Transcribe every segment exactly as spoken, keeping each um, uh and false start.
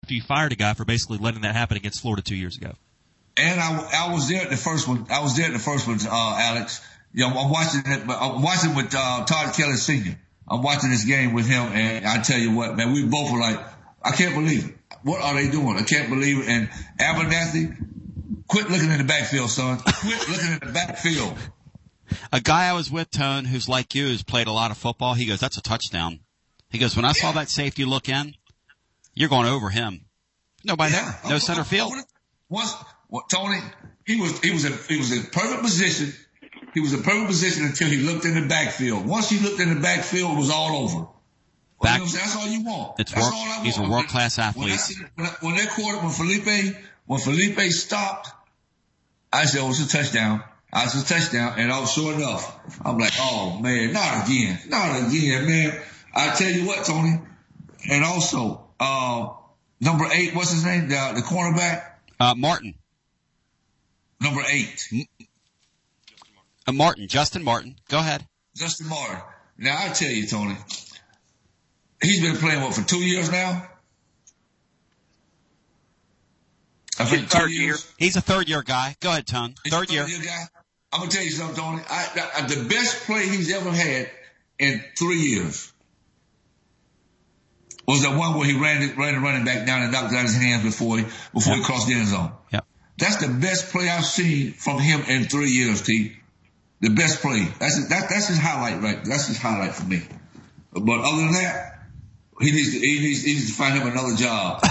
after you fired a guy for basically letting that happen against Florida two years ago. And I, I was there at the first one. I was there at the first one, uh, Alex. You know, I'm watching it. I'm watching with uh, Todd Kelly Senior I'm watching this game with him, and I tell you what, man, we both were like, I can't believe it. What are they doing? I can't believe it. And Abernathy, quit looking in the backfield, son. Quit looking in the backfield. A guy I was with, Tone, who's like you, who's played a lot of football, he goes, that's a touchdown. He goes, when I saw that safety look in, you're going over him. Nobody Yeah. there. No center field. Once, well, Tony, he was he was a, he was in perfect position. He was in perfect position until he looked in the backfield. Once he looked in the backfield, it was all over. Well, Back, you know, that's all you want. It's that's work, all I want. He's a world class athlete. When, I see, when, I, when that quarter, when Felipe, when Felipe stopped, I said, "Oh, it's a touchdown." I said, "Touchdown," and I was sure enough. I'm like, "Oh man, not again, not again, man." I tell you what, Tony, and also uh, number eight, what's his name? The, the cornerback, uh, Martin. Number eight, uh, Martin, Justin Martin. Go ahead, Justin Martin. Now I tell you, Tony. He's been playing, what, for two years now? I think third two year. years. He's a third-year guy. Go ahead, Tone. He's Third a year. third-year guy. I'm going to tell you something, Tony. I, I, the best play he's ever had in three years was the one where he ran, ran the running back down and knocked out his hands before he, before Yep. he crossed the end zone. Yep. That's the best play I've seen from him in three years, T. The best play. That's his, that, that's his highlight, right? That's his highlight for me. But other than that, He needs to, he needs, he needs to find him another job.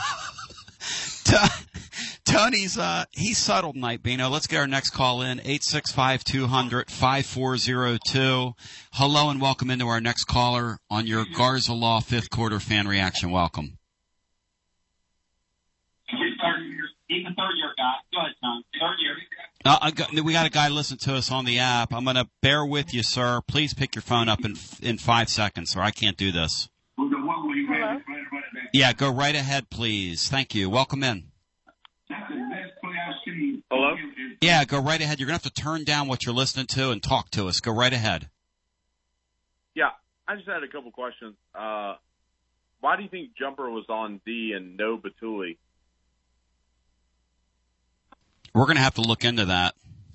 Tony's, uh, he's settled tonight, Bino. Let's get our next call in. eight six five, two hundred, five four zero two. Hello and welcome into our next caller on your Garza Law fifth quarter fan reaction. Welcome. He's a third year guy. Go ahead, Tom. Third year. Uh, I got, we got a guy listening to us on the app. I'm going to bear with you, sir. Please pick your phone up in, in five seconds or I can't do this. Hello? Yeah, go right ahead, please. Thank you. Welcome in. Hello? Yeah, go right ahead. You're going to have to turn down what you're listening to and talk to us. Go right ahead. Yeah, I just had a couple questions. Uh, why do you think Jumper was on D and no Batuli? We're going to have to look into that.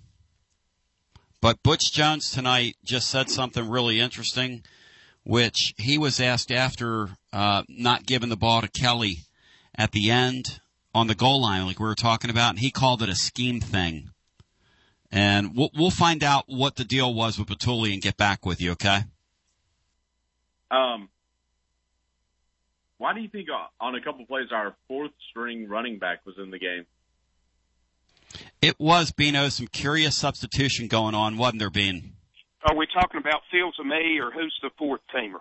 But Butch Jones tonight just said something really interesting, which he was asked after uh, not giving the ball to Kelly at the end on the goal line, like we were talking about, and he called it a scheme thing. And we'll, we'll find out what the deal was with Batuli and get back with you, okay? Um, why do you think on a couple plays our fourth-string running back was in the game? It was, Bino, some curious substitution going on, wasn't there, Bean? Are we talking about Fields and me, or who's the fourth teamer?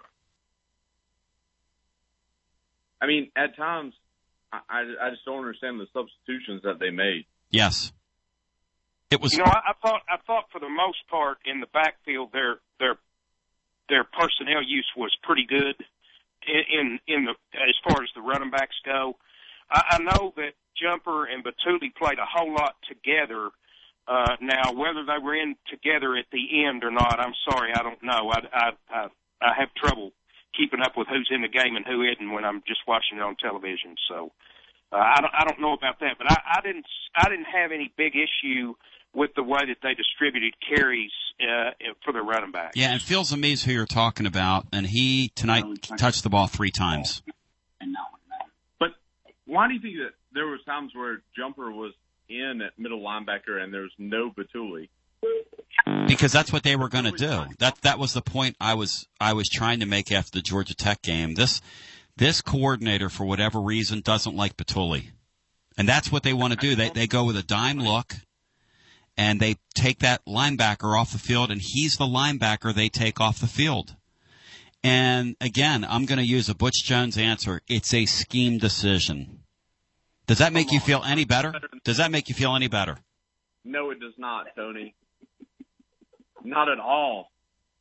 I mean, at times, I, I, I just don't understand the substitutions that they made. Yes. It was. You know, I, I thought I thought for the most part in the backfield, their their their personnel use was pretty good in in, in the as far as the running backs go. I, I know that Jumper and Batuli played a whole lot together. Uh, now, whether they were in together at the end or not, I'm sorry, I don't know. I, I, I, I have trouble keeping up with who's in the game and who isn't when I'm just watching it on television. So uh, I, don't, I don't know about that, but I, I didn't I didn't have any big issue with the way that they distributed carries uh, for their running backs. Yeah, and Fields and me is who you're talking about, and he tonight touched the ball three times. But why do you think that there was times where Jumper was in at middle linebacker and there's no Batuli? Because that's what they were going to do. That that was the point I was I was trying to make after the Georgia Tech game. This this coordinator, for whatever reason, doesn't like Batuli, and that's what they want to do. They they go with a dime look, and they take that linebacker off the field, and he's the linebacker they take off the field. And again, I'm going to use a Butch Jones answer. It's a scheme decision. Does that make you feel any better? Does that make you feel any better? No, it does not, Tony. Not at all.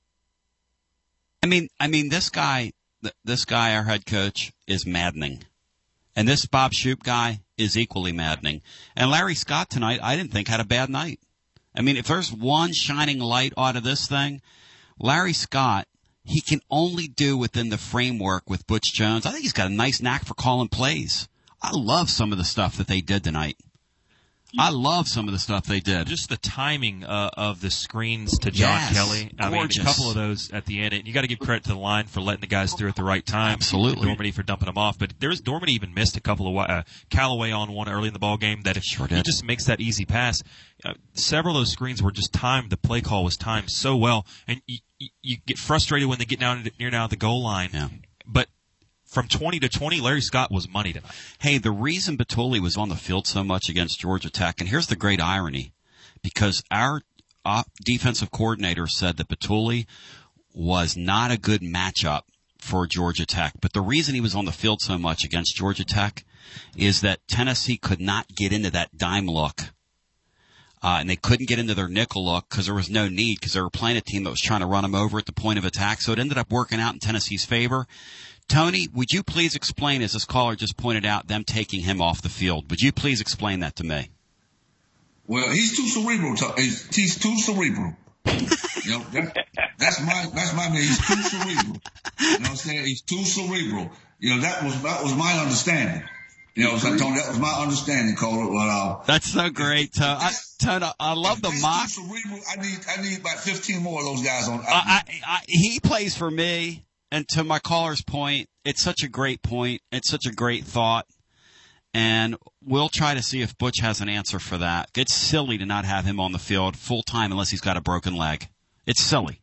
I mean, I mean, this guy, this guy, our head coach, is maddening, and this Bob Shoop guy is equally maddening. And Larry Scott tonight, I didn't think had a bad night. I mean, if there's one shining light out of this thing, Larry Scott, he can only do within the framework with Butch Jones. I think he's got a nice knack for calling plays. I love some of the stuff that they did tonight. I love some of the stuff they did. Just the timing uh, of the screens to John yes, Kelly. I gorgeous. mean, a couple of those at the end. And you got to give credit to the line for letting the guys through at the right time. Absolutely. Dormady for dumping them off. But there's Dormady even missed a couple of uh, Callaway on one early in the ball game that if sure he did. just makes that easy pass. Uh, several of those screens were just timed. The play call was timed so well, and you, you, you get frustrated when they get down near now the goal line. Yeah. But from twenty to twenty, Larry Scott was money tonight. Hey, the reason Bituli was on the field so much against Georgia Tech, and here's the great irony, because our uh, defensive coordinator said that Bituli was not a good matchup for Georgia Tech. But the reason he was on the field so much against Georgia Tech is that Tennessee could not get into that dime look. Uh, and they couldn't get into their nickel look because there was no need because they were playing a team that was trying to run them over at the point of attack. So it ended up working out in Tennessee's favor. Tony, would you please explain, as this caller just pointed out, them taking him off the field? Would you please explain that to me? Well, he's too cerebral. To, he's, he's too cerebral. You know, that, that's my that's my man. He's too cerebral. You know what I'm saying? He's too cerebral. You know, that was that was my understanding. You know, so Tony, that was my understanding, Cole. Well, uh, that's so great, Tony. I, Tony, I love the mock. Too cerebral. I need I need about fifteen more of those guys on. I, I, I, he plays for me. And to my caller's point, it's such a great point. It's such a great thought. And we'll try to see if Butch has an answer for that. It's silly to not have him on the field full time unless he's got a broken leg. It's silly.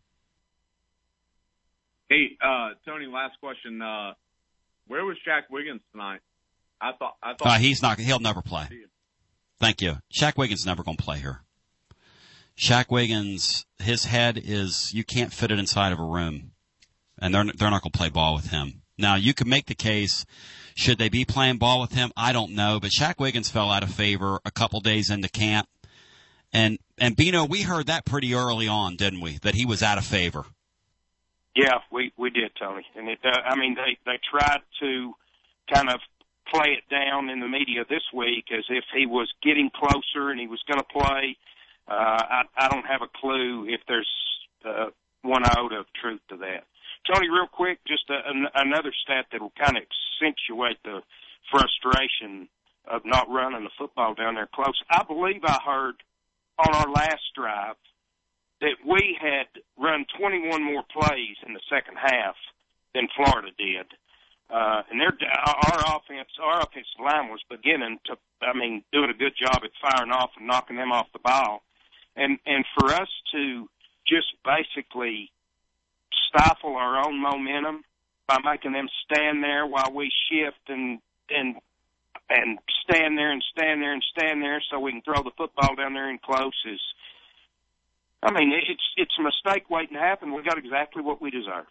Hey, uh, Tony, last question. Uh, where was Shaq Wiggins tonight? I thought, I thought uh, he's not, he'll never play. Thank you. Shaq Wiggins never going to play here. Shaq Wiggins, his head is, you can't fit it inside of a room. And they're they're not going to play ball with him. Now, you could make the case, should they be playing ball with him? I don't know. But Shaq Wiggins fell out of favor a couple days into camp. And, and Bino, we heard that pretty early on, didn't we, that he was out of favor? Yeah, we, we did, Tony. And it, uh, I mean, they, they tried to kind of play it down in the media this week as if he was getting closer and he was going to play. Uh, I, I don't have a clue if there's uh, one iota of truth to that. Tony, real quick, just a, an, another stat that will kind of accentuate the frustration of not running the football down there close. I believe I heard on our last drive that we had run twenty-one more plays in the second half than Florida did. Uh, and their, our offense, our offensive line was beginning to, I mean, doing a good job at firing off and knocking them off the ball. And, and for us to just basically stifle our own momentum by making them stand there while we shift and and and stand there and stand there and stand there so we can throw the football down there in close is, I mean, it's it's a mistake waiting to happen. We got exactly what we deserved.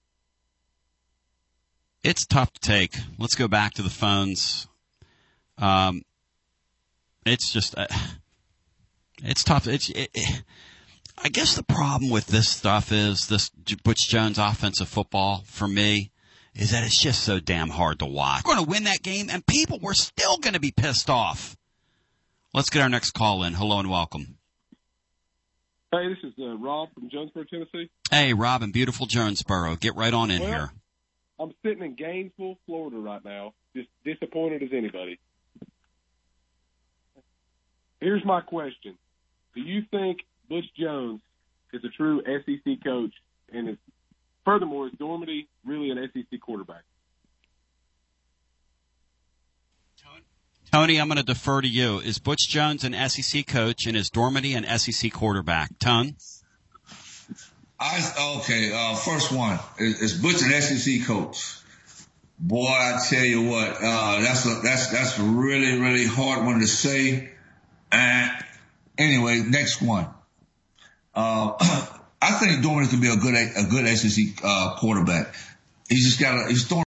It's tough to take. Let's go back to the phones. Um, it's just, uh, it's tough. It's. It, it, I guess the problem with this stuff is this Butch Jones offensive football for me is that it's just so damn hard to watch. We're going to win that game, and people were still going to be pissed off. Let's get our next call in. Hello and welcome. Hey, this is uh, Rob from Jonesboro, Tennessee. Hey, Rob in beautiful Jonesboro. Get right on in well, here. I'm sitting in Gainesville, Florida right now, just disappointed as anybody. Here's my question. Do you think Butch Jones is a true S E C coach, and is, furthermore, is Dormady really an S E C quarterback? Tony, I'm going to defer to you. Is Butch Jones an S E C coach, and is Dormady an S E C quarterback? Tone? I okay. Uh, first one is, is Butch an S E C coach? Boy, I tell you what, uh, that's a that's that's a really really hard one to say. And anyway, next one. Uh, I think Dormady could be a good a good S E C uh, quarterback. He's just got a he's throwing.